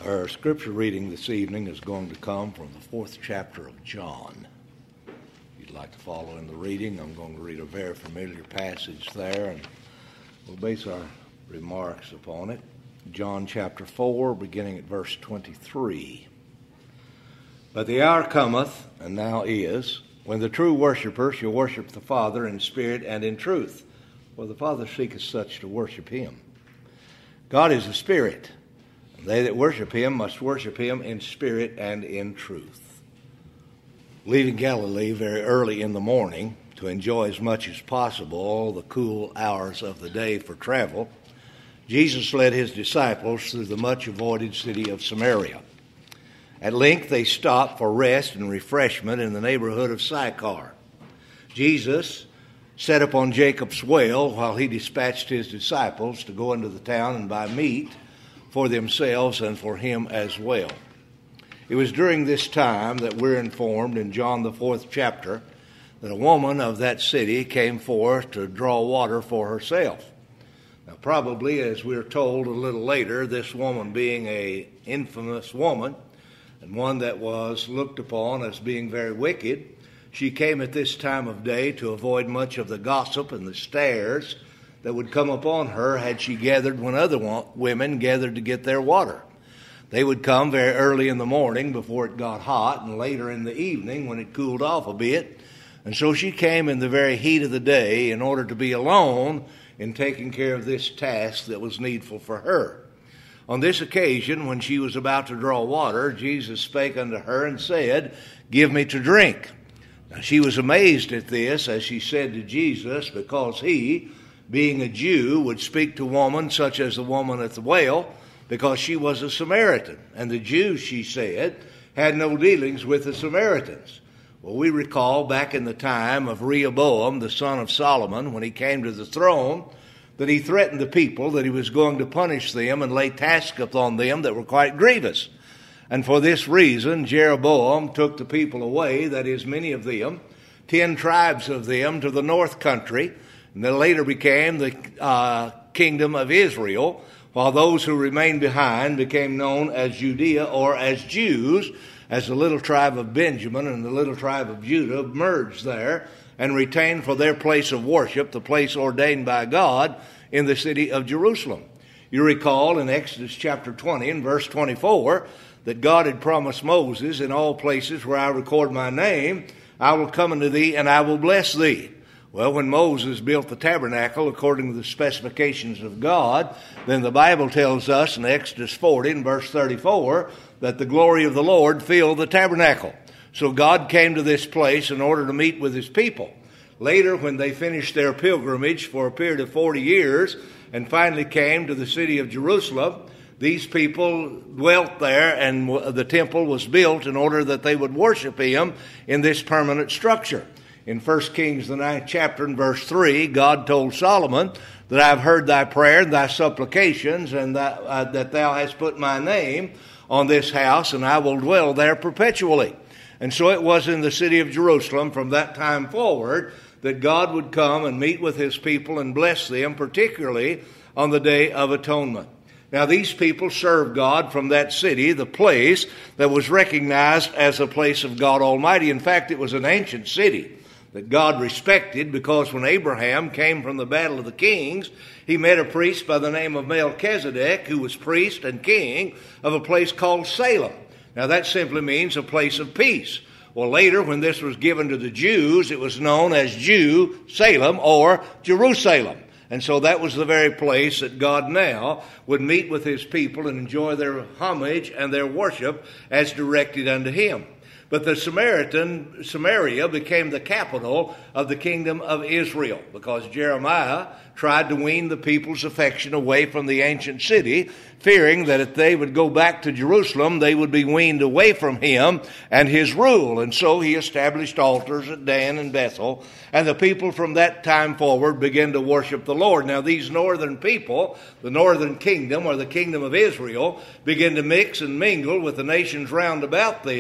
Our scripture reading this evening is going to come from the 4th chapter of John. If you'd like to follow in the reading, I'm going to read a very familiar passage there, and we'll base our remarks upon it. John chapter 4, beginning at verse 23. But the hour cometh, and now is, when the true worshipper shall worship the Father in spirit and in truth, for the Father seeketh such to worship him. God is a spirit. They that worship him must worship him in spirit and in truth. Leaving Galilee very early in the morning to enjoy as much as possible all the cool hours of the day for travel, Jesus led his disciples through the much avoided city of Samaria. At length they stopped for rest and refreshment in the neighborhood of Sychar. Jesus sat upon Jacob's well while he dispatched his disciples to go into the town and buy meat for themselves and for him as well. It was during this time that we're informed in John the 4th chapter that a woman of that city came forth to draw water for herself. Now probably, as we're told a little later, this woman being an infamous woman and one that was looked upon as being very wicked, she came at this time of day to avoid much of the gossip and the stares that would come upon her had she gathered when other women gathered to get their water. They would come very early in the morning before it got hot and later in the evening when it cooled off a bit. And so she came in the very heat of the day in order to be alone in taking care of this task that was needful for her. On this occasion, when she was about to draw water, Jesus spake unto her and said, "Give me to drink." Now she was amazed at this, as she said to Jesus, because he, being a Jew, would speak to woman such as the woman at the well, because she was a Samaritan. And the Jews, she said, had no dealings with the Samaritans. Well, we recall back in the time of Rehoboam, the son of Solomon, when he came to the throne, that he threatened the people that he was going to punish them and lay tasks upon them that were quite grievous. And for this reason, Jeroboam took the people away, that is, many of them, 10 tribes of them, to the north country, and that later became the kingdom of Israel, while those who remained behind became known as Judea or as Jews, as the little tribe of Benjamin and the little tribe of Judah merged there and retained for their place of worship the place ordained by God in the city of Jerusalem. You recall in Exodus chapter 20 and verse 24 that God had promised Moses, "In all places where I record my name, I will come unto thee and I will bless thee." Well, when Moses built the tabernacle according to the specifications of God, then the Bible tells us in Exodus 40 and verse 34 that the glory of the Lord filled the tabernacle. So God came to this place in order to meet with his people. Later, when they finished their pilgrimage for a period of 40 years and finally came to the city of Jerusalem, these people dwelt there, and the temple was built in order that they would worship him in this permanent structure. In 1 Kings, the 9th chapter, and verse 3, God told Solomon that I have heard thy prayer and thy supplications, and that thou hast put my name on this house, and I will dwell there perpetually. And so it was in the city of Jerusalem from that time forward that God would come and meet with his people and bless them, particularly on the Day of Atonement. Now these people served God from that city, the place that was recognized as a place of God Almighty. In fact, it was an ancient city that God respected, because when Abraham came from the battle of the kings, he met a priest by the name of Melchizedek, who was priest and king of a place called Salem. Now that simply means a place of peace. Well, later, when this was given to the Jews, it was known as Salem or Jerusalem. And so that was the very place that God now would meet with his people and enjoy their homage and their worship as directed unto him. But the Samaria became the capital of the kingdom of Israel, because Jeremiah tried to wean the people's affection away from the ancient city, fearing that if they would go back to Jerusalem, they would be weaned away from him and his rule. And so he established altars at Dan and Bethel, and the people from that time forward began to worship the Lord. Now these northern people, the northern kingdom or the kingdom of Israel, began to mix and mingle with the nations round about them.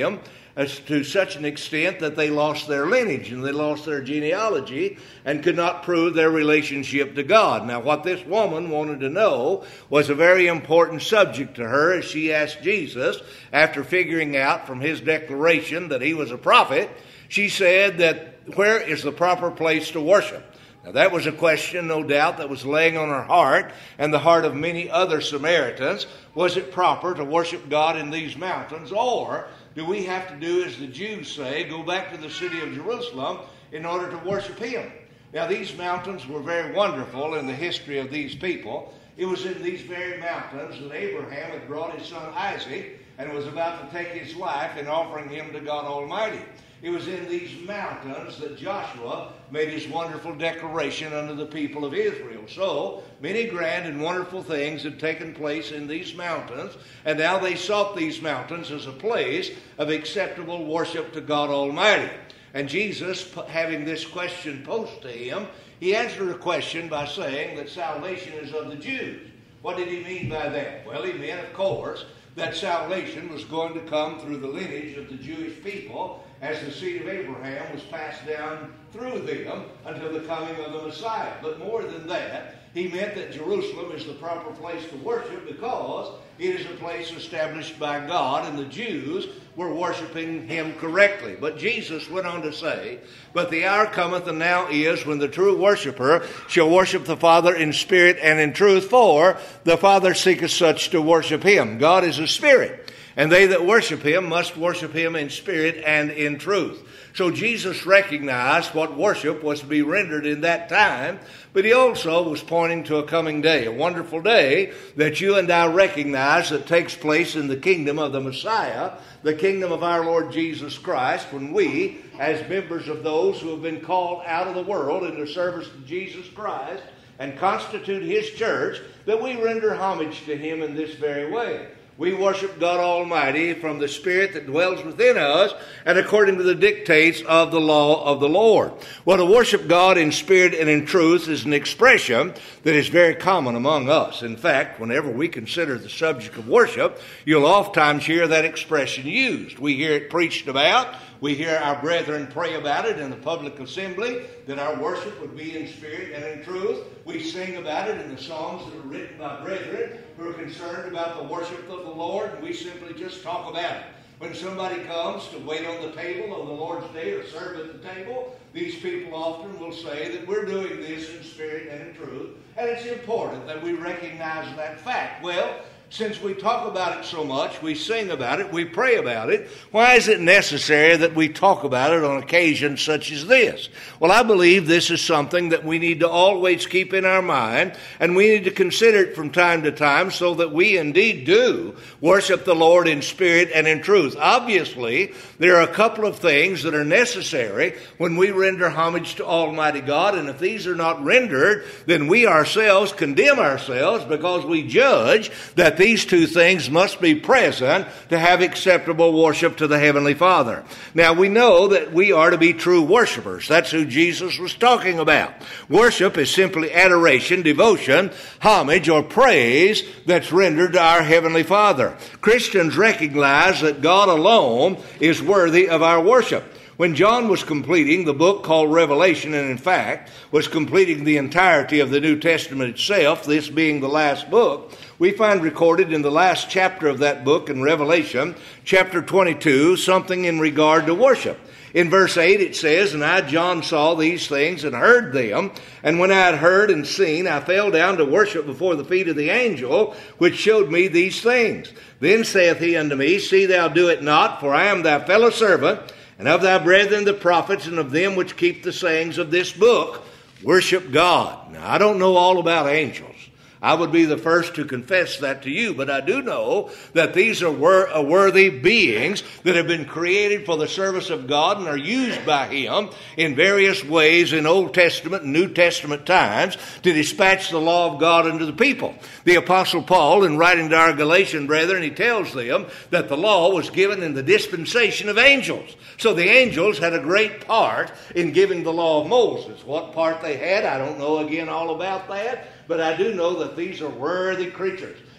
to such an extent that they lost their lineage and they lost their genealogy and could not prove their relationship to God. Now, what this woman wanted to know was a very important subject to her as she asked Jesus, after figuring out from his declaration that he was a prophet, she said that, where is the proper place to worship? Now, that was a question, no doubt, that was laying on her heart and the heart of many other Samaritans. Was it proper to worship God in these mountains, or do we have to do as the Jews say, go back to the city of Jerusalem in order to worship him? Now, these mountains were very wonderful in the history of these people. It was in these very mountains that Abraham had brought his son Isaac and was about to take his life in offering him to God Almighty. It was in these mountains that Joshua made his wonderful declaration unto the people of Israel. So, many grand and wonderful things had taken place in these mountains, and now they sought these mountains as a place of acceptable worship to God Almighty. And Jesus, having this question posed to him, he answered the question by saying that salvation is of the Jews. What did he mean by that? Well, he meant, of course, that salvation was going to come through the lineage of the Jewish people, as the seed of Abraham was passed down through them until the coming of the Messiah. But more than that, he meant that Jerusalem is the proper place to worship because it is a place established by God, and the Jews were worshiping him correctly. But Jesus went on to say, but the hour cometh, and now is, when the true worshiper shall worship the Father in spirit and in truth, for the Father seeketh such to worship him. God is a spirit, and they that worship him must worship him in spirit and in truth. So Jesus recognized what worship was to be rendered in that time, but he also was pointing to a coming day, a wonderful day that you and I recognize that takes place in the kingdom of the Messiah, the kingdom of our Lord Jesus Christ, when we, as members of those who have been called out of the world into service to Jesus Christ and constitute his church, that we render homage to him in this very way. We worship God Almighty from the Spirit that dwells within us and according to the dictates of the law of the Lord. Well, to worship God in spirit and in truth is an expression that is very common among us. In fact, whenever we consider the subject of worship, you'll oftentimes hear that expression used. We hear it preached about. We hear our brethren pray about it in the public assembly, that our worship would be in spirit and in truth. We sing about it in the songs that are written by brethren who are concerned about the worship of the Lord, and we simply just talk about it. When somebody comes to wait on the table on the Lord's day or serve at the table, these people often will say that we're doing this in spirit and in truth, and it's important that we recognize that fact. Well, since we talk about it so much, we sing about it, we pray about it, why is it necessary that we talk about it on occasions such as this? Well, I believe this is something that we need to always keep in our mind, and we need to consider it from time to time so that we indeed do worship the Lord in spirit and in truth. Obviously, there are a couple of things that are necessary when we render homage to Almighty God, and if these are not rendered, then we ourselves condemn ourselves because we judge that these two things must be present to have acceptable worship to the Heavenly Father. Now, we know that we are to be true worshipers. That's who Jesus was talking about. Worship is simply adoration, devotion, homage, or praise that's rendered to our Heavenly Father. Christians recognize that God alone is worthy of our worship. When John was completing the book called Revelation, and in fact was completing the entirety of the New Testament itself, this being the last book, we find recorded in the last chapter of that book in Revelation, chapter 22, something in regard to worship. In verse 8 it says, and I, John, saw these things and heard them, and when I had heard and seen, I fell down to worship before the feet of the angel, which showed me these things. Then saith he unto me, see thou do it not, for I am thy fellow servant, and of thy brethren the prophets, and of them which keep the sayings of this book, worship God. Now, I don't know all about angels. I would be the first to confess that to you, but I do know that these are worthy beings that have been created for the service of God and are used by Him in various ways in Old Testament and New Testament times to dispatch the law of God unto the people. The Apostle Paul, in writing to our Galatian brethren, he tells them that the law was given in the dispensation of angels. So the angels had a great part in giving the law of Moses. What part they had, I don't know again all about that. But I do know that these are worthy creatures.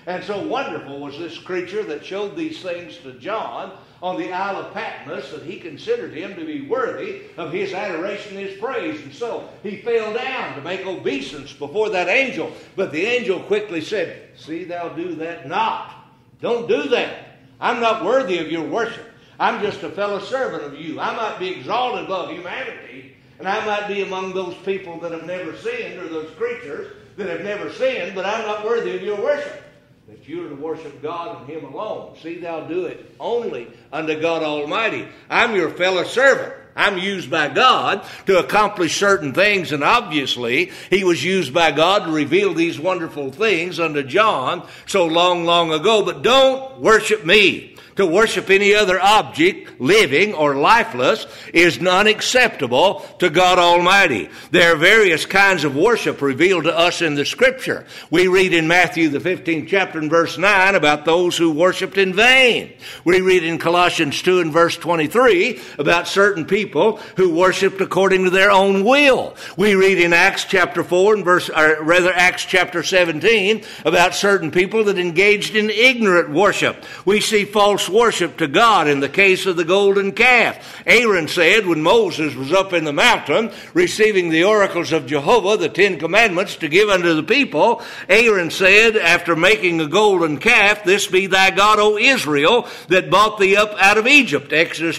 And so wonderful was this creature that showed these things to John on the Isle of Patmos that he considered him to be worthy of his adoration and his praise. And so he fell down to make obeisance before that angel. But the angel quickly said, "See thou do that not." Don't do that. I'm not worthy of your worship. I'm just a fellow servant of you. I might be exalted above humanity, and I might be among those people that have never sinned, or those creatures that have never sinned, but I'm not worthy of your worship. That you are to worship God and Him alone. See thou do it only unto God Almighty. I'm your fellow servant. I'm used by God to accomplish certain things, and obviously He was used by God to reveal these wonderful things unto John so long, long ago. But don't worship me. To worship any other object, living or lifeless, is not acceptable to God Almighty. There are various kinds of worship revealed to us in the Scripture. We read in Matthew the 15th chapter and verse 9 about those who worshiped in vain. We read in Colossians 2 and verse 23 about certain people who worshiped according to their own will. We read in Acts chapter 4 and Acts chapter 17 about certain people that engaged in ignorant worship. We see false worship to God in the case of the golden calf. Aaron said when Moses was up in the mountain receiving the oracles of Jehovah, the 10 Commandments to give unto the people, Aaron said after making a golden calf, "This be thy God, O Israel, that brought thee up out of Egypt." Exodus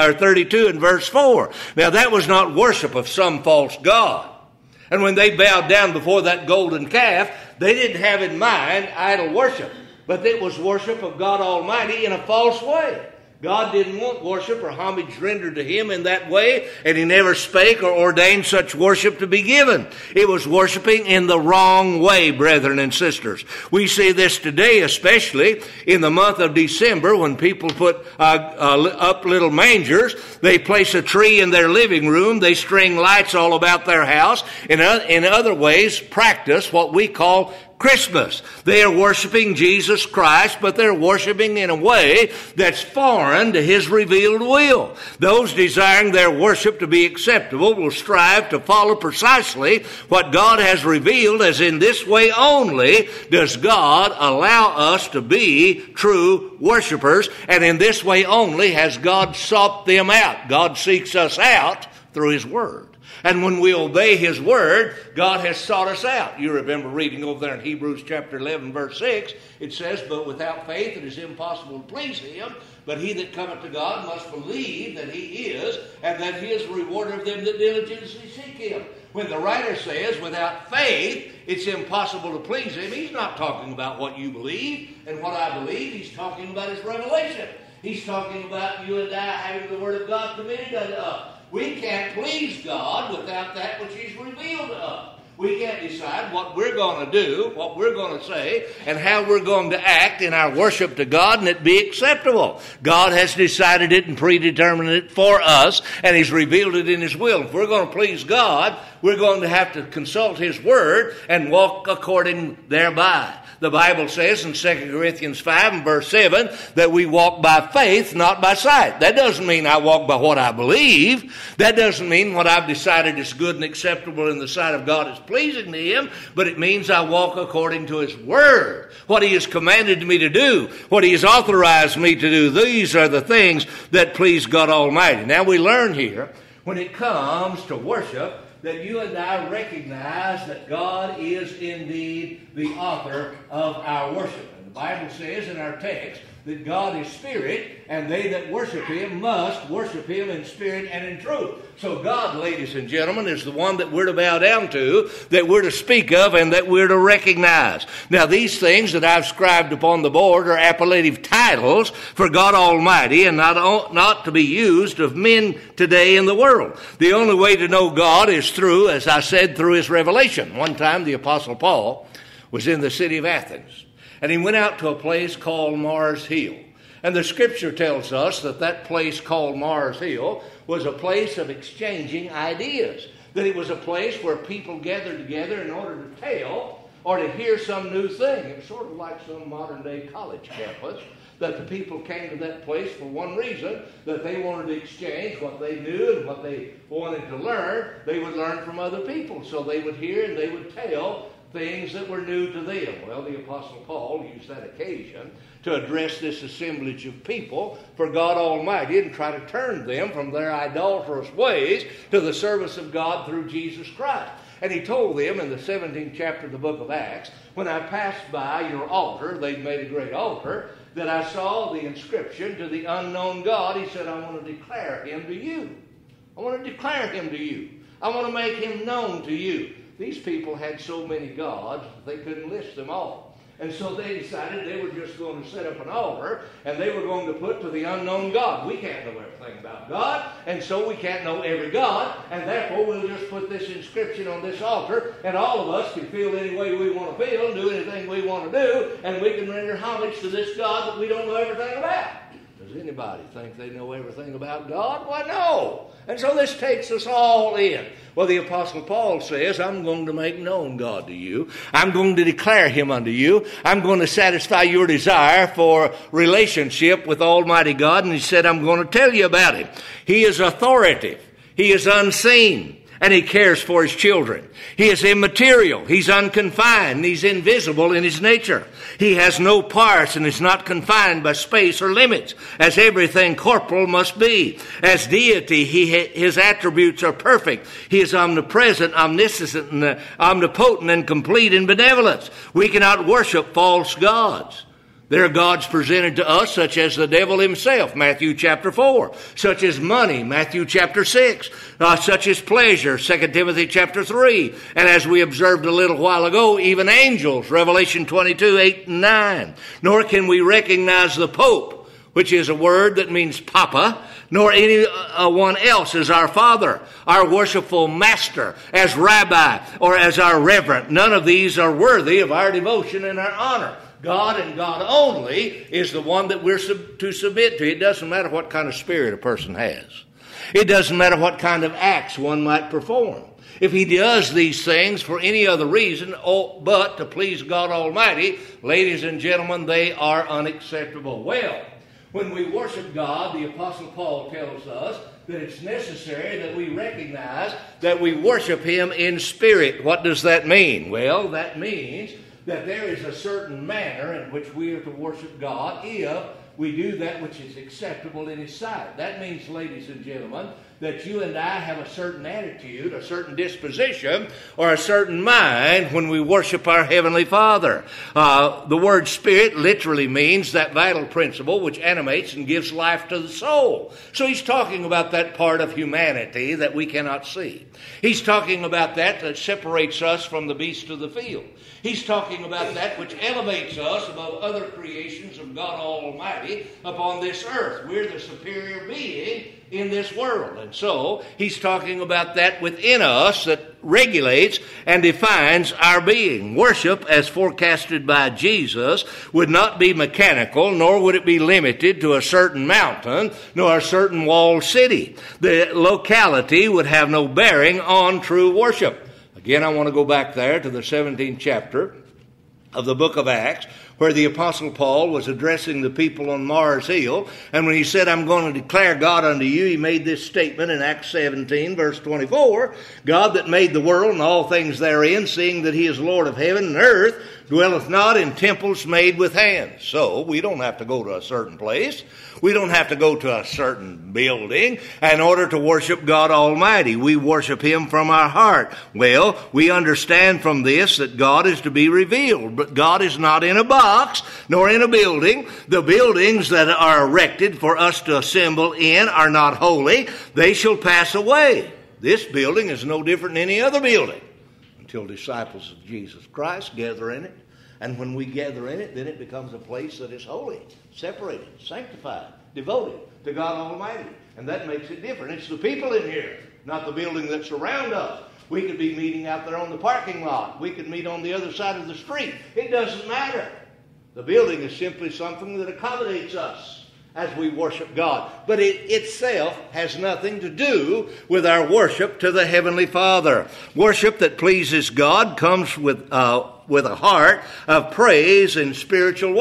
32 and verse 4. Now that was not worship of some false god. And when they bowed down before that golden calf, they didn't have in mind idol worship. But it was worship of God Almighty in a false way. God didn't want worship or homage rendered to Him in that way, and He never spake or ordained such worship to be given. It was worshiping in the wrong way, brethren and sisters. We see this today, especially in the month of December, when people put up little mangers. They place a tree in their living room. They string lights all about their house. In other ways, practice what we call Christmas. They are worshiping Jesus Christ, but they're worshiping in a way that's foreign to His revealed will. Those desiring their worship to be acceptable will strive to follow precisely what God has revealed, as in this way only does God allow us to be true worshipers, and in this way only has God sought them out. God seeks us out through His Word. And when we obey His Word, God has sought us out. You remember reading over there in Hebrews chapter 11, verse 6, it says, "But without faith it is impossible to please Him. But he that cometh to God must believe that He is, and that He is a rewarder of them that diligently seek Him." When the writer says, without faith it's impossible to please Him, he's not talking about what you believe and what I believe. He's talking about His revelation. He's talking about you and I having the Word of God committed unto us. We can't please God without that which He's revealed to us. We can't decide what we're going to do, what we're going to say, and how we're going to act in our worship to God and it be acceptable. God has decided it and predetermined it for us, and He's revealed it in His will. If we're going to please God, we're going to have to consult His Word and walk according thereby. The Bible says in 2 Corinthians 5 and verse 7 that we walk by faith, not by sight. That doesn't mean I walk by what I believe. That doesn't mean what I've decided is good and acceptable in the sight of God is pleasing to Him, but it means I walk according to His Word. What He has commanded me to do, what He has authorized me to do, these are the things that please God Almighty. Now we learn here, when it comes to worship, that you and I recognize that God is indeed the author of our worship. And the Bible says in our text that God is spirit, and they that worship Him must worship Him in spirit and in truth. So God, ladies and gentlemen, is the one that we're to bow down to, that we're to speak of, and that we're to recognize. Now, these things that I've scribed upon the board are appellative titles for God Almighty, and not to be used of men today in the world. The only way to know God is through, as I said, through His revelation. One time the Apostle Paul was in the city of Athens, and he went out to a place called Mars Hill. And the Scripture tells us that that place called Mars Hill was a place of exchanging ideas. That it was a place where people gathered together in order to tell or to hear some new thing. It was sort of like some modern-day college campus, that the people came to that place for one reason, that they wanted to exchange what they knew and what they wanted to learn. They would learn from other people. So they would hear and they would tell things that were new to them. Well, the Apostle Paul used that occasion to address this assemblage of people for God Almighty and try to turn them from their idolatrous ways to the service of God through Jesus Christ. And he told them in the 17th chapter of the book of Acts, when I passed by your altar, they'd made a great altar, that I saw the inscription to the unknown God. He said, I want to declare him to you. I want to declare him to you. I want to make him known to you. These people had so many gods, they couldn't list them all. And so they decided they were just going to set up an altar, and they were going to put to the unknown God. We can't know everything about God, and so we can't know every God, and therefore we'll just put this inscription on this altar, and all of us can feel any way we want to feel, do anything we want to do, and we can render homage to this God that we don't know everything about. Does anybody think they know everything about God? Why, no. And so this takes us all in. Well, the Apostle Paul says, I'm going to make known God to you. I'm going to declare him unto you. I'm going to satisfy your desire for relationship with Almighty God. And he said, I'm going to tell you about him. He is authoritative. He is unseen. And he cares for his children. He is immaterial. He's unconfined. He's invisible in his nature. He has no parts and is not confined by space or limits, as everything corporal must be. As deity, his attributes are perfect. He is omnipresent, omniscient, and omnipotent, and complete in benevolence. We cannot worship false gods. There are gods presented to us such as the devil himself, Matthew chapter 4, such as money, Matthew chapter 6, such as pleasure, 2 Timothy chapter 3, and as we observed a little while ago, even angels, Revelation 22, 8 and 9. Nor can we recognize the Pope, which is a word that means Papa, nor anyone else as our Father, our worshipful Master, as Rabbi, or as our Reverend. None of these are worthy of our devotion and our honor. God and God only is the one that we're to submit to. It doesn't matter what kind of spirit a person has. It doesn't matter what kind of acts one might perform. If he does these things for any other reason but to please God Almighty, ladies and gentlemen, they are unacceptable. Well, when we worship God, the Apostle Paul tells us that it's necessary that we recognize that we worship him in spirit. What does that mean? Well, that means that there is a certain manner in which we are to worship God if we do that which is acceptable in his sight. That means, ladies and gentlemen, that you and I have a certain attitude, a certain disposition, or a certain mind when we worship our Heavenly Father. The word spirit literally means that vital principle which animates and gives life to the soul. So he's talking about that part of humanity that we cannot see. He's talking about that separates us from the beasts of the field. He's talking about that which elevates us above other creations of God Almighty upon this earth. We're the superior being in this world. And so he's talking about that within us that regulates and defines our being. Worship, as forecasted by Jesus, would not be mechanical, nor would it be limited to a certain mountain, nor a certain walled city. The locality would have no bearing on true worship. Again, I want to go back there to the 17th chapter of the book of Acts, where the Apostle Paul was addressing the people on Mars Hill. And when he said, I'm going to declare God unto you, he made this statement in Acts 17, verse 24. God that made the world and all things therein, seeing that he is Lord of heaven and earth, dwelleth not in temples made with hands. So we don't have to go to a certain place. We don't have to go to a certain building in order to worship God Almighty. We worship him from our heart. Well, we understand from this that God is to be revealed, but God is not in a box, nor in a building. The buildings that are erected for us to assemble in are not holy. They shall pass away. This building is no different than any other building until disciples of Jesus Christ gather in it. And when we gather in it, then it becomes a place that is holy, separated, sanctified, devoted to God Almighty. And that makes it different. It's the people in here, not the building that surround us. We could be meeting out there on the parking lot. We could meet on the other side of the street. It doesn't matter. The building is simply something that accommodates us as we worship God. But it itself has nothing to do with our worship to the Heavenly Father. Worship that pleases God comes with a heart of praise and spiritual worship.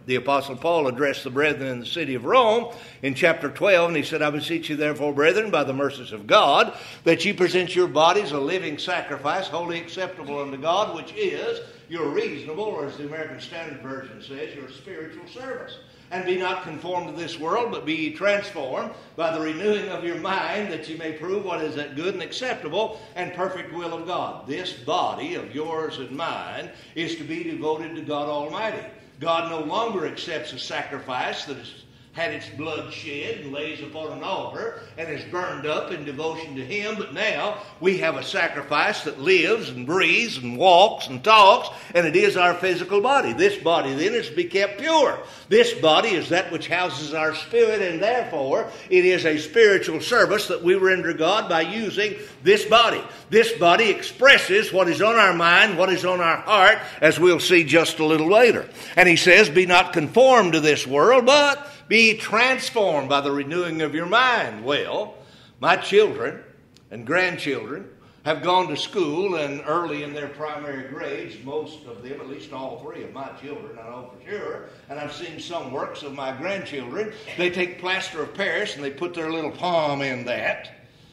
The Apostle Paul addressed the brethren in the city of Rome in chapter 12, and he said, I beseech you therefore, brethren, by the mercies of God, that ye present your bodies a living sacrifice, wholly acceptable unto God, which is your reasonable, or as the American Standard Version says, your spiritual service. And be not conformed to this world, but be ye transformed by the renewing of your mind, that ye may prove what is that good and acceptable and perfect will of God. This body of yours and mine is to be devoted to God Almighty. God no longer accepts a sacrifice that has had its blood shed and lays upon an altar and is burned up in devotion to Him. But now we have a sacrifice that lives and breathes and walks and talks, and it is our physical body. This body then is to be kept pure. This body is that which houses our spirit, and therefore it is a spiritual service that we render God by using this body. This body expresses what is on our mind, what is on our heart, as we'll see just a little later. And he says, be not conformed to this world, but be transformed by the renewing of your mind. Well, my children and grandchildren have gone to school, and early in their primary grades, most of them, at least all three of my children, I know for sure, and I've seen some works of my grandchildren, they take plaster of Paris and they put their little palm in that,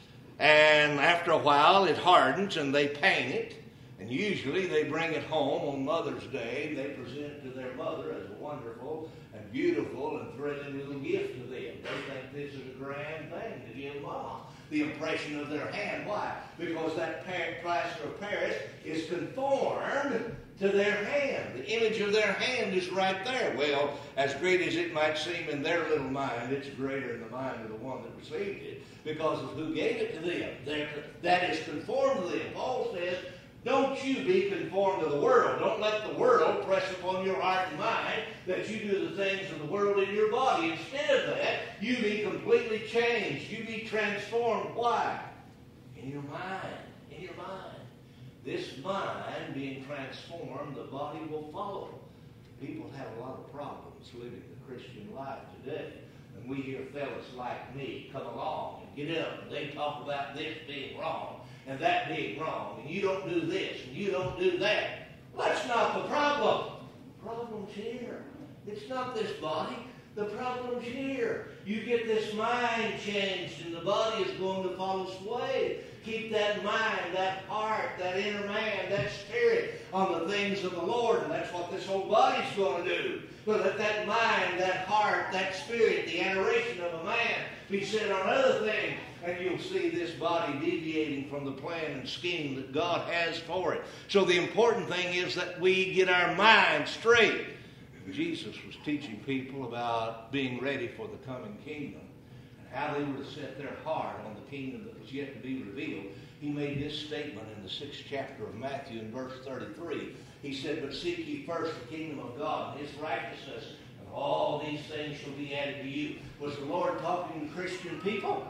and after a while it hardens and they paint it, and usually they bring it home on Mother's Day and they present it to their mother as a wonderful and beautiful and thrilling little gift to them. They think this is a grand thing to give Mom the impression of their hand. Why? Because that plaster of Paris is conformed to their hand. The image of their hand is right there. Well, as great as it might seem in their little mind, it's greater in the mind of the one that received it because of who gave it to them. That is conformed to them. Paul says, don't you be conformed to the world. Don't let the world press upon your heart and mind that you do the things of the world in your body. Instead of that, you be completely changed. You be transformed. Why? In your mind. In your mind. This mind being transformed, the body will follow. People have a lot of problems living the Christian life today. And we hear fellas like me come along and get up and they talk about this being wrong and that being wrong, and you don't do this, and you don't do that. Well, that's not the problem. The problem's here. It's not this body. The problem's here. You get this mind changed, and the body is going to follow sway. Keep that mind, that heart, that inner man, that spirit on the things of the Lord, and that's what this whole body's going to do. But let that mind, that heart, that spirit, the adoration of a man be set on other things, and you'll see this body deviating from the plan and scheme that God has for it. So the important thing is that we get our mind straight. Jesus was teaching people about being ready for the coming kingdom and how they were to set their heart on the kingdom that was yet to be revealed. He made this statement in the 6th chapter of Matthew in verse 33. He said, but seek ye first the kingdom of God and His righteousness, and all these things shall be added to you. Was the Lord talking to Christian people?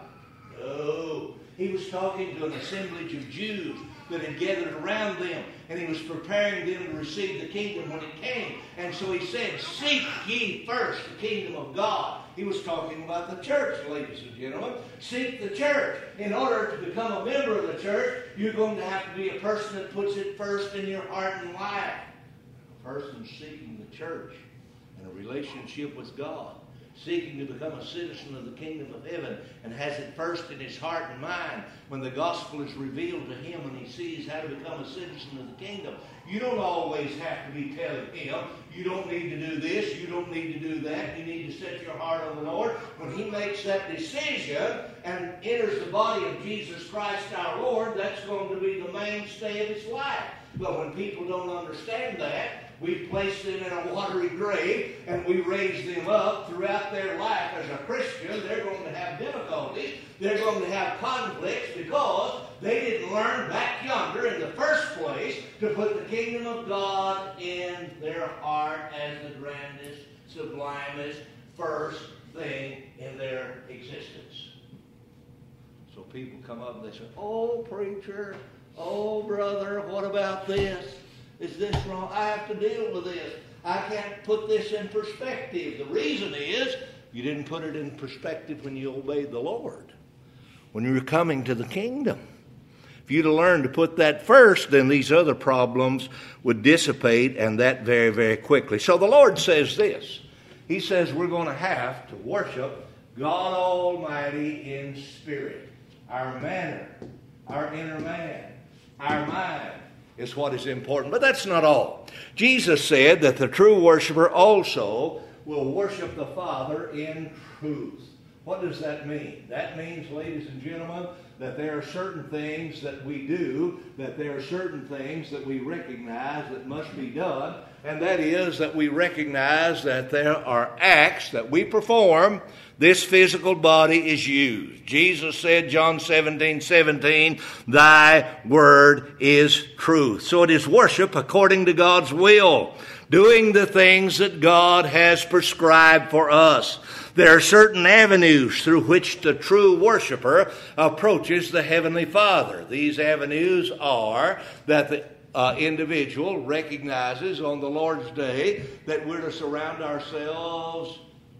No. He was talking to an assemblage of Jews that had gathered around them, and He was preparing them to receive the kingdom when it came. And so He said, seek ye first the kingdom of God. He was talking about the church, ladies and gentlemen. Seek the church. In order to become a member of the church, you're going to have to be a person that puts it first in your heart and life. A person seeking the church and a relationship with God, seeking to become a citizen of the kingdom of heaven, and has it first in his heart and mind. When the gospel is revealed to him and he sees how to become a citizen of the kingdom, you don't always have to be telling him, you don't need to do this, you don't need to do that, you need to set your heart on the Lord. When he makes that decision and enters the body of Jesus Christ our Lord, that's going to be the mainstay of his life. But when people don't understand that, we place them in a watery grave and we raise them up throughout their life as a Christian. They're going to have difficulties. They're going to have conflicts because they didn't learn back yonder in the first place to put the kingdom of God in their heart as the grandest, sublimest, first thing in their existence. So people come up and they say, oh, preacher, oh, brother, what about this? Is this wrong? I have to deal with this. I can't put this in perspective. The reason is you didn't put it in perspective when you obeyed the Lord, when you were coming to the kingdom. If you'd have learned to put that first, then these other problems would dissipate, and that very, very quickly. So the Lord says this. He says we're going to have to worship God Almighty in spirit. Our manner, our inner man, our mind is what is important. But that's not all. Jesus said that the true worshiper also will worship the Father in truth. What does that mean? That means, ladies and gentlemen, that there are certain things that we do, that there are certain things that we recognize that must be done, and that is that we recognize that there are acts that we perform. This physical body is used. Jesus said, John 17:17, thy word is truth. So it is worship according to God's will, doing the things that God has prescribed for us. There are certain avenues through which the true worshiper approaches the Heavenly Father. These avenues are that the individual recognizes on the Lord's Day that we're to surround ourselves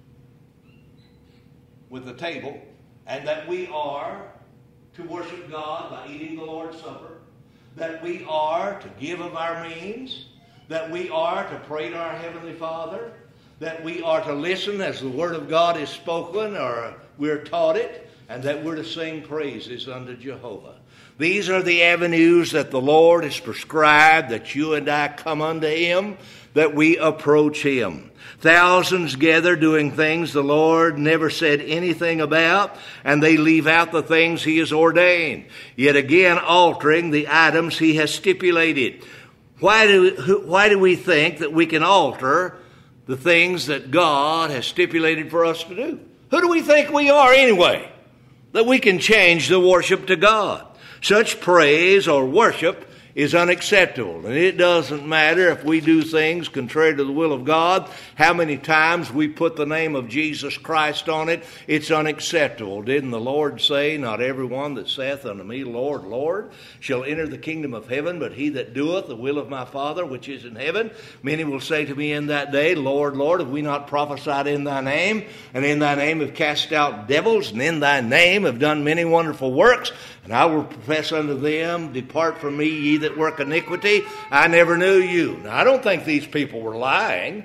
with the table, and that we are to worship God by eating the Lord's Supper, that we are to give of our means, that we are to pray to our Heavenly Father, that we are to listen as the Word of God is spoken or we're taught it, and that we're to sing praises unto Jehovah. These are the avenues that the Lord has prescribed that you and I come unto Him, that we approach Him. Thousands gather doing things the Lord never said anything about, and they leave out the things He has ordained, yet again altering the items He has stipulated. Why do we think that we can alter the things that God has stipulated for us to do? Who do we think we are anyway, that we can change the worship to God? Such praise or worship is unacceptable. And it doesn't matter if we do things contrary to the will of God, how many times we put the name of Jesus Christ on it, it's unacceptable. Didn't the Lord say, not everyone that saith unto me, Lord, Lord, shall enter the kingdom of heaven, but he that doeth the will of my Father which is in heaven? Many will say to me in that day, Lord, Lord, have we not prophesied in thy name? And in thy name have cast out devils, and in thy name have done many wonderful works. And I will profess unto them, depart from me, ye that work iniquity, I never knew you. Now, I don't think these people were lying.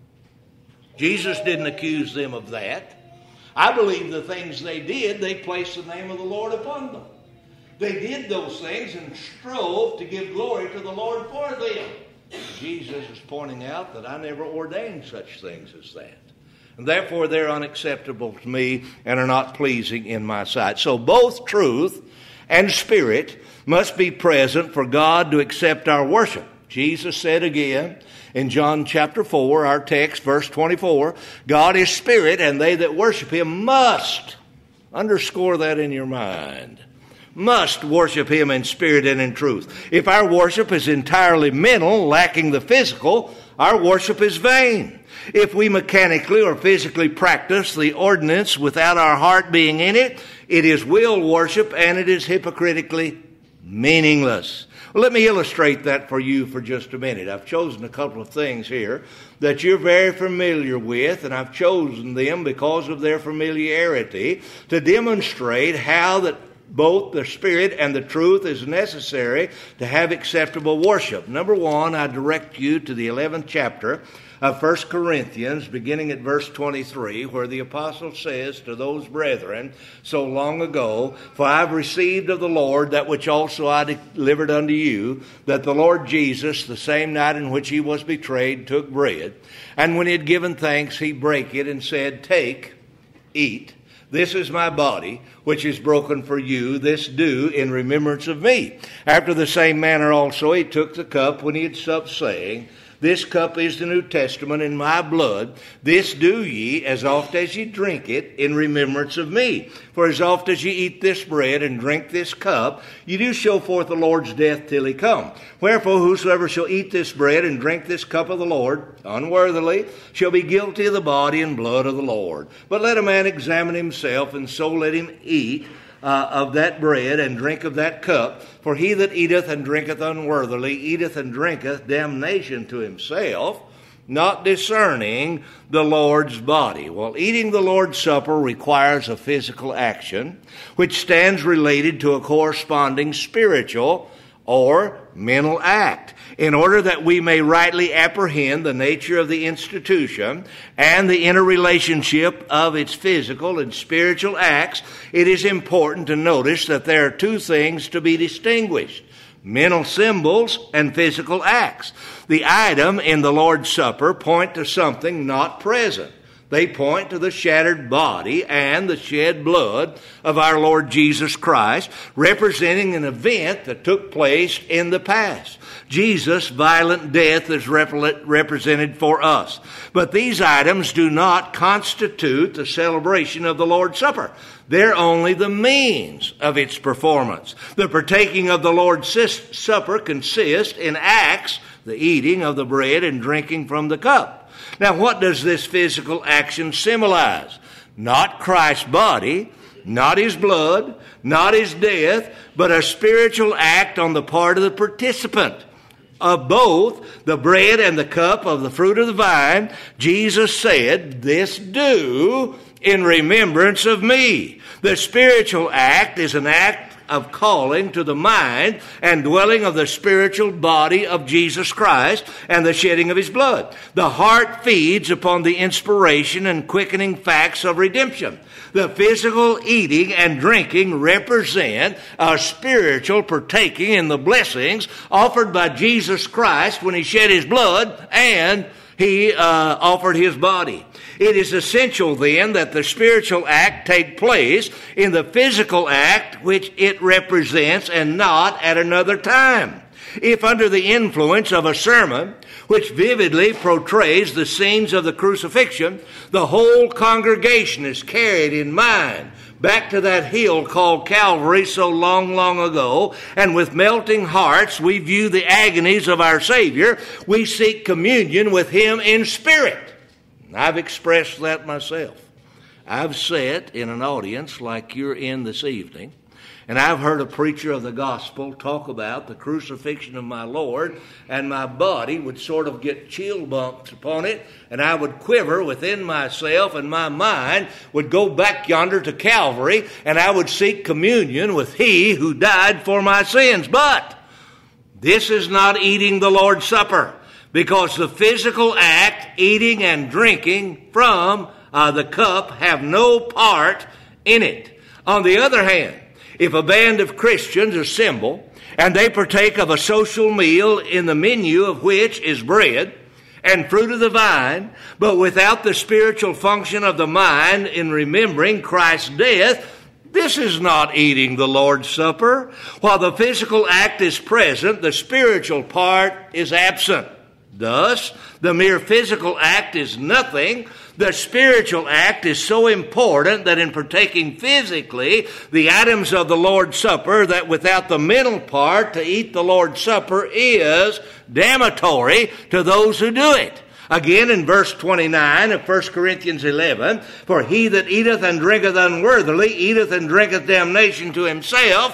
Jesus didn't accuse them of that. I believe the things they did, they placed the name of the Lord upon them. They did those things and strove to give glory to the Lord for them. Jesus is pointing out that I never ordained such things as that. And therefore, they're unacceptable to me and are not pleasing in my sight. So both truth and spirit must be present for God to accept our worship. Jesus said again in John chapter 4, our text, verse 24, God is spirit, and they that worship him must, underscore that in your mind, must worship him in spirit and in truth. If our worship is entirely mental, lacking the physical, our worship is vain. If we mechanically or physically practice the ordinance without our heart being in it, it is will worship and it is hypocritically meaningless. Well, let me illustrate that for you for just a minute. I've chosen a couple of things here that you're very familiar with, and I've chosen them because of their familiarity to demonstrate how that both the Spirit and the truth is necessary to have acceptable worship. Number one, I direct you to the 11th chapter of 1 Corinthians, beginning at verse 23, where the apostle says to those brethren so long ago, for I have received of the Lord that which also I delivered unto you, that the Lord Jesus, the same night in which he was betrayed, took bread, and when he had given thanks, he brake it and said, take, eat. This is my body, which is broken for you. This do in remembrance of me. After the same manner also he took the cup when he had supped, saying, this cup is the New Testament in my blood. This do ye as oft as ye drink it in remembrance of me. For as oft as ye eat this bread and drink this cup, ye do show forth the Lord's death till he come. Wherefore whosoever shall eat this bread and drink this cup of the Lord unworthily shall be guilty of the body and blood of the Lord. But let a man examine himself, and so let him eat of that bread and drink of that cup. For he that eateth and drinketh unworthily eateth and drinketh damnation to himself, not discerning the Lord's body. Well, eating the Lord's Supper requires a physical action, which stands related to a corresponding spiritual or mental act, in order that we may rightly apprehend the nature of the institution and the interrelationship of its physical and spiritual acts. It is important to notice that there are two things to be distinguished: mental symbols and physical acts. The item in the Lord's Supper point to something not present. They point to the shattered body and the shed blood of our Lord Jesus Christ, representing an event that took place in the past. Jesus' violent death is represented for us. But these items do not constitute the celebration of the Lord's Supper. They're only the means of its performance. The partaking of the Lord's Supper consists in acts, the eating of the bread and drinking from the cup. Now, what does this physical action symbolize? Not Christ's body, not his blood, not his death, but a spiritual act on the part of the participant. Of both the bread and the cup of the fruit of the vine, Jesus said, "This do in remembrance of me." The spiritual act is an act of calling to the mind and dwelling of the spiritual body of Jesus Christ and the shedding of his blood. The heart feeds upon the inspiration and quickening facts of redemption. The physical eating and drinking represent a spiritual partaking in the blessings offered by Jesus Christ when he shed his blood and he offered his body. It is essential then that the spiritual act take place in the physical act which it represents and not at another time. If under the influence of a sermon which vividly portrays the scenes of the crucifixion, the whole congregation is carried in mind back to that hill called Calvary so long, long ago, and with melting hearts we view the agonies of our Savior, we seek communion with him in spirit. I've expressed that myself. I've sat in an audience like you're in this evening, and I've heard a preacher of the gospel talk about the crucifixion of my Lord, and my body would sort of get chill bumps upon it, and I would quiver within myself, and my mind would go back yonder to Calvary, and I would seek communion with he who died for my sins. But this is not eating the Lord's Supper, because the physical act, eating and drinking from the cup, have no part in it. On the other hand, if a band of Christians assemble and they partake of a social meal in the menu of which is bread and fruit of the vine, but without the spiritual function of the mind in remembering Christ's death, this is not eating the Lord's Supper. While the physical act is present, the spiritual part is absent. Thus, the mere physical act is nothing. The spiritual act is so important that in partaking physically the items of the Lord's Supper, that without the mental part, to eat the Lord's Supper is damnatory to those who do it. Again, in verse 29 of 1 Corinthians 11, "For he that eateth and drinketh unworthily eateth and drinketh damnation to himself,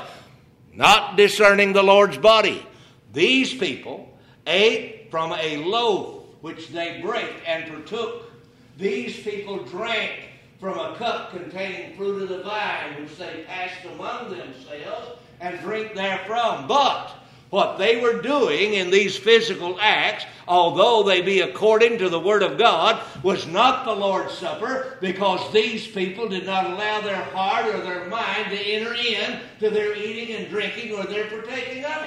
not discerning the Lord's body." These people ate from a loaf which they break and partook. These people drank from a cup containing fruit of the vine, which they passed among themselves and drink therefrom. But what they were doing in these physical acts, although they be according to the Word of God, was not the Lord's Supper, because these people did not allow their heart or their mind to enter in to their eating and drinking or their partaking of it.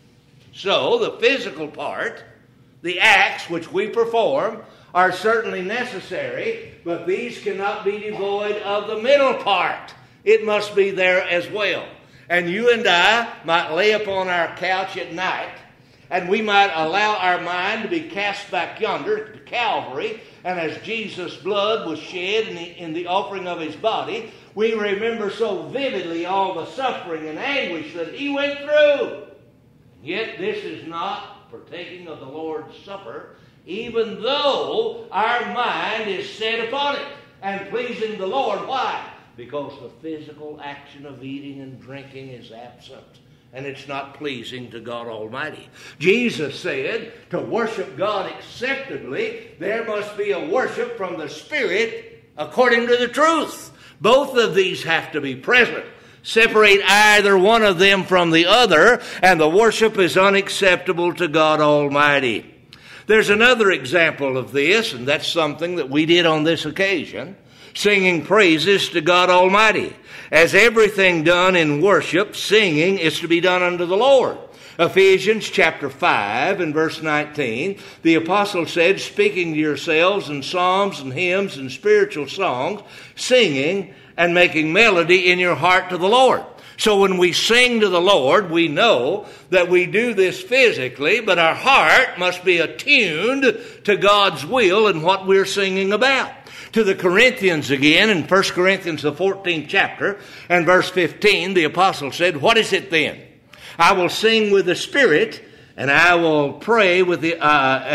So the physical part, the acts which we perform, are certainly necessary, but these cannot be devoid of the mental part. It must be there as well. And you and I might lay upon our couch at night, and we might allow our mind to be cast back yonder to Calvary, and as Jesus' blood was shed in the offering of his body, we remember so vividly all the suffering and anguish that he went through. Yet this is not partaking of the Lord's Supper, even though our mind is set upon it and pleasing the Lord. Why? Because the physical action of eating and drinking is absent, and it's not pleasing to God Almighty. Jesus said, to worship God acceptably, there must be a worship from the Spirit according to the truth. Both of these have to be present. Separate either one of them from the other, and the worship is unacceptable to God Almighty. There's another example of this, and that's something that we did on this occasion, singing praises to God Almighty. As everything done in worship, singing is to be done unto the Lord. Ephesians chapter 5 and verse 19, the apostle said, speaking to yourselves in psalms and hymns and spiritual songs, singing and making melody in your heart to the Lord. So when we sing to the Lord, we know that we do this physically, but our heart must be attuned to God's will and what we're singing about. To the Corinthians again, in 1 Corinthians the 14th chapter and verse 15, the apostle said, what is it then? I will sing with the Spirit, and I will pray with the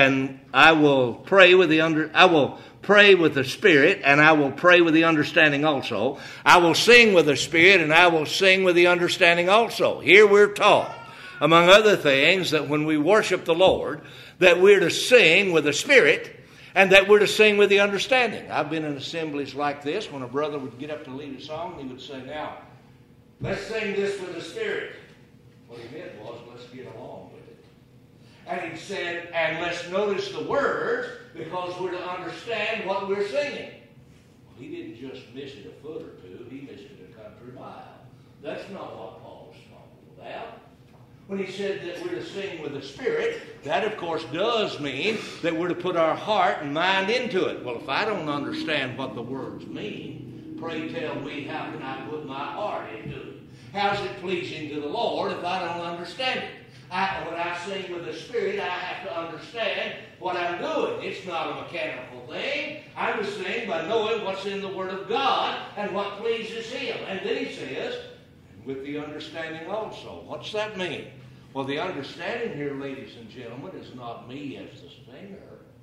Spirit, and I will pray with the understanding also. I will sing with the Spirit, and I will sing with the understanding also. Here we're taught, among other things, that when we worship the Lord, that we're to sing with the Spirit, and that we're to sing with the understanding. I've been in assemblies like this when a brother would get up to lead a song, and he would say, now, let's sing this with the Spirit. What he meant was, let's get along with it. And he said, and let's notice the words, because we're to understand what we're singing. Well, he didn't just miss it a foot or two, he missed it a country mile. That's not what Paul was talking about. When he said that we're to sing with the Spirit, that of course does mean that we're to put our heart and mind into it. Well, if I don't understand what the words mean, pray tell me, how can I put my heart into it? How's it pleasing to the Lord if I don't understand it? When I sing with the Spirit, I have to understand what I'm doing. It's not a mechanical thing. I'm to sing by knowing what's in the Word of God and what pleases Him. And then he says, with the understanding also. What's that mean? Well, the understanding here, ladies and gentlemen, is not me as the singer,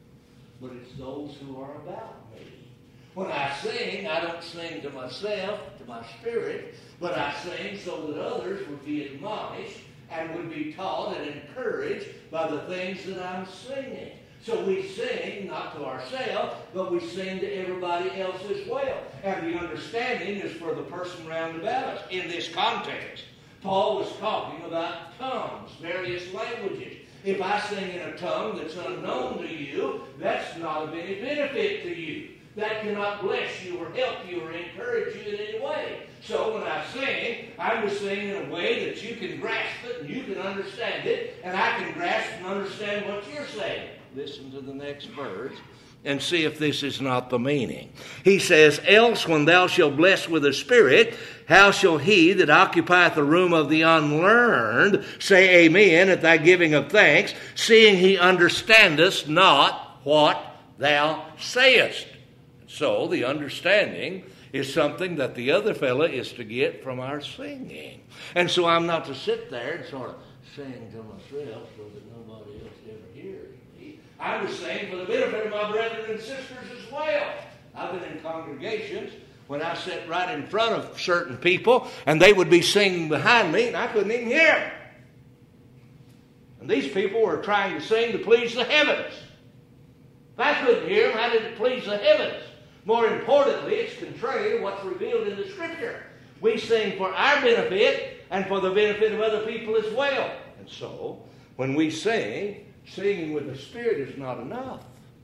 but it's those who are about me. When I sing, I don't sing to myself, to my spirit, but I sing so that others would be admonished and would be taught and encouraged by the things that I'm singing. So we sing not to ourselves, but we sing to everybody else as well. And the understanding is for the person round about us. In this context, Paul was talking about tongues, various languages. If I sing in a tongue that's unknown to you, that's not of any benefit to you. That cannot bless you or help you or encourage you in any way. So when I sing, I'm to sing in a way that you can grasp it and you can understand it, and I can grasp and understand what you're saying. Listen to the next verse and see if this is not the meaning. He says, else when thou shalt bless with the Spirit, how shall he that occupieth the room of the unlearned say amen at thy giving of thanks, seeing he understandeth not what thou sayest? So the understanding is something that the other fella is to get from our singing. And so I'm not to sit there and sort of sing to myself so that nobody else ever hears me. I'm to sing for the benefit of my brethren and sisters as well. I've been in congregations when I sat right in front of certain people and they would be singing behind me and I couldn't even hear them. And these people were trying to sing to please the heavens. If I couldn't hear them, how did it please the heavens? More importantly, it's contrary to what's revealed in the Scripture. We sing for our benefit and for the benefit of other people as well. And so, when we sing, singing with the Spirit is not enough.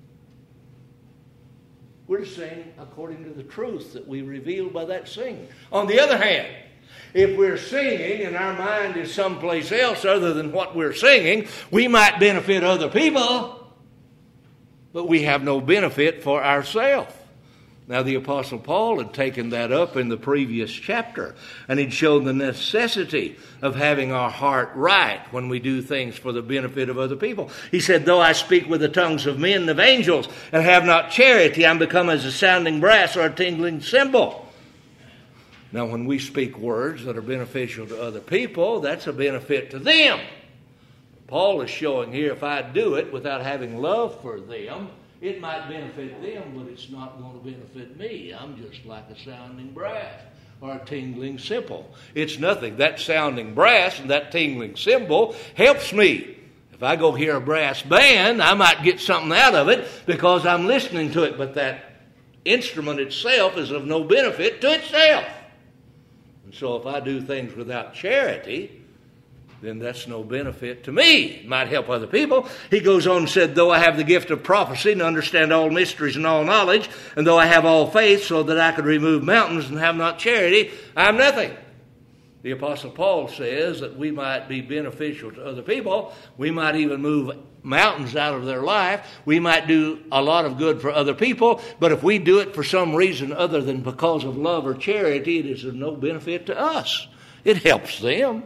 We're to sing according to the truth that we reveal by that singing. On the other hand, if we're singing and our mind is someplace else other than what we're singing, we might benefit other people, but we have no benefit for ourselves. Now, the Apostle Paul had taken that up in the previous chapter, and he'd shown the necessity of having our heart right when we do things for the benefit of other people. He said, though I speak with the tongues of men and of angels and have not charity, I'm become as a sounding brass or a tingling cymbal. Now, when we speak words that are beneficial to other people, that's a benefit to them. Paul is showing here, if I do it without having love for them, it might benefit them, but it's not going to benefit me. I'm just like a sounding brass or a tingling cymbal. It's nothing. That sounding brass and that tingling cymbal helps me. If I go hear a brass band, I might get something out of it because I'm listening to it, but that instrument itself is of no benefit to itself. And so if I do things without charity, then that's no benefit to me. It might help other people. He goes on and said, though I have the gift of prophecy and understand all mysteries and all knowledge, and though I have all faith so that I could remove mountains and have not charity, I am nothing. The Apostle Paul says that we might be beneficial to other people. We might even move mountains out of their life. We might do a lot of good for other people. But if we do it for some reason other than because of love or charity, it is of no benefit to us. It helps them.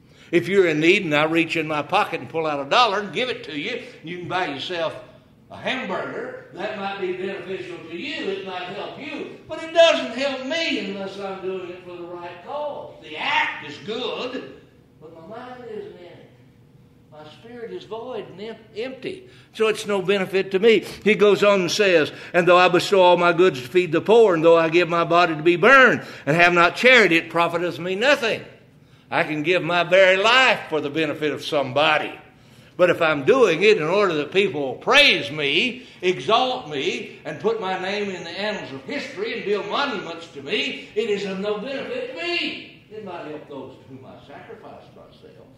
If you're in need and I reach in my pocket and pull out $1 and give it to you, you can buy yourself a hamburger. That might be beneficial to you. It might help you. But it doesn't help me unless I'm doing it for the right cause. The act is good, but my mind isn't in it. My spirit is void and empty. So it's no benefit to me. He goes on and says, and though I bestow all my goods to feed the poor, and though I give my body to be burned, and have not charity, it profiteth me nothing. I can give my very life for the benefit of somebody. But if I'm doing it in order that people will praise me, exalt me, and put my name in the annals of history and build monuments to me, it is of no benefit to me. It might help those to whom I sacrificed myself,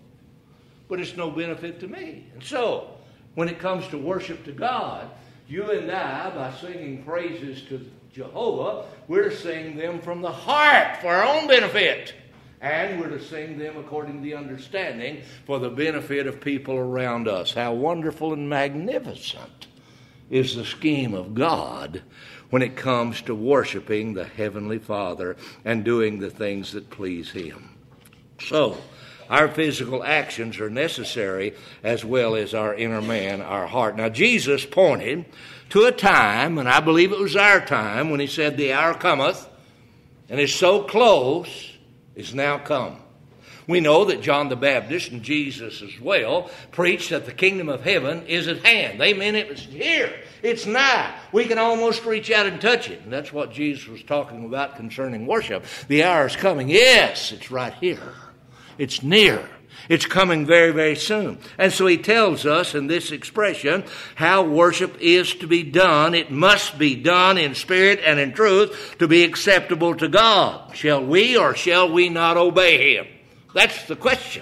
but it's no benefit to me. And so, when it comes to worship to God, you and I, by singing praises to Jehovah, we're to sing them from the heart for our own benefit. And we're to sing them according to the understanding for the benefit of people around us. How wonderful and magnificent is the scheme of God when it comes to worshiping the Heavenly Father and doing the things that please Him. So, our physical actions are necessary as well as our inner man, our heart. Now, Jesus pointed to a time, and I believe it was our time, when He said, the hour cometh, and is so close, is now come. We know that John the Baptist and Jesus as well preached that the kingdom of heaven is at hand. They meant it was here. It's nigh. We can almost reach out and touch it. And that's what Jesus was talking about concerning worship. The hour is coming. Yes, it's right here. It's near. It's coming very, very soon. And so He tells us in this expression how worship is to be done. It must be done in spirit and in truth to be acceptable to God. Shall we or shall we not obey Him? That's the question.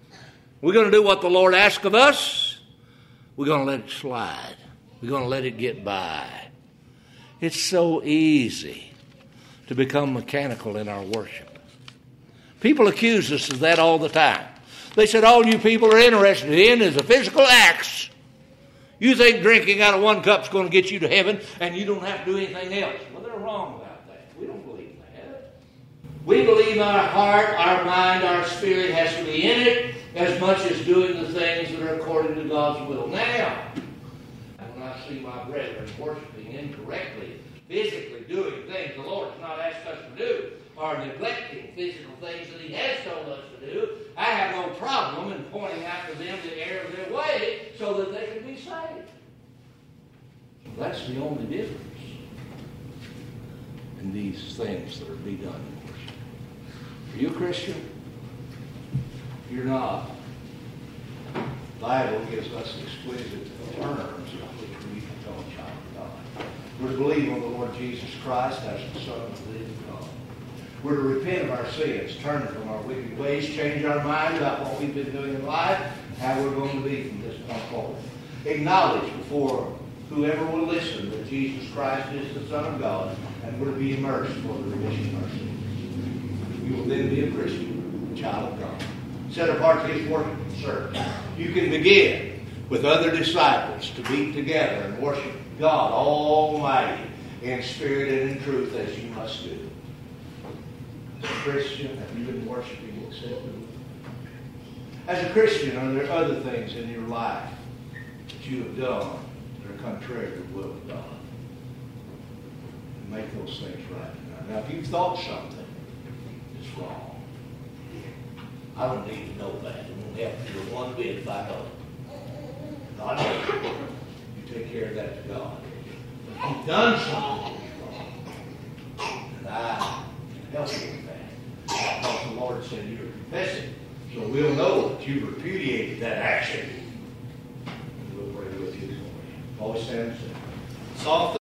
We're going to do what the Lord asks of us. We're going to let it slide. We're going to let it get by. It's so easy to become mechanical in our worship. People accuse us of that all the time. They said, all you people are interested in is the physical acts. You think drinking out of one cup is going to get you to heaven and you don't have to do anything else. Well, they're wrong about that. We don't believe that. We believe our heart, our mind, our spirit has to be in it as much as doing the things that are according to God's will. Now, when I see my brethren worshiping incorrectly, physically doing things the Lord has not asked us to do, or neglecting physical things that He has told us to do, I have no problem in pointing out to them the error of their way so that they can be saved. That's the only difference in these things that are to be done in worship. Are you a Christian? You're not. The Bible gives us exquisite terms in which we become a child of God. We're to believe on the Lord Jesus Christ as the Son of the living God. We're to repent of our sins, turn from our wicked ways, change our mind about what we've been doing in life, and how we're going to be from this point forward. Acknowledge before whoever will listen that Jesus Christ is the Son of God, and we're to be immersed for the remission of our sins. You will then be a Christian, a child of God, set apart to His work and service. You can begin with other disciples to meet together and worship God Almighty in spirit and in truth as you must do. As a Christian, have you been worshiping acceptably? As a Christian, are there other things in your life that you have done that are contrary to the will of God? And make those things right. Now, if you've thought something that's wrong, I don't need to know that. It won't help you one bit if I know it. God knows it. You take care of that to God. If you've done something that's wrong, then I can help you with that. Because the Lord said you're confessing. So we'll know that you've repudiated that action. And we'll pray with you. Always stand and sing.